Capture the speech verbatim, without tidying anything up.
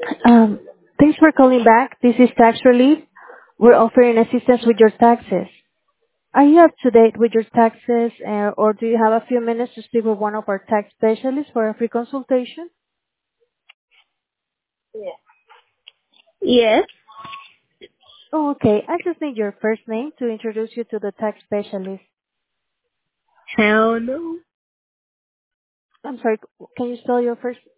Um, Thanks for calling back. This is Tax Relief. We're offering assistance with your taxes. Are you up to date with your taxes, uh, or do you have a few minutes to speak with one of our tax specialists for a free consultation? Yes. Oh, okay. I just need your first name to introduce you to the tax specialist. Hell no. I'm sorry, can you spell your first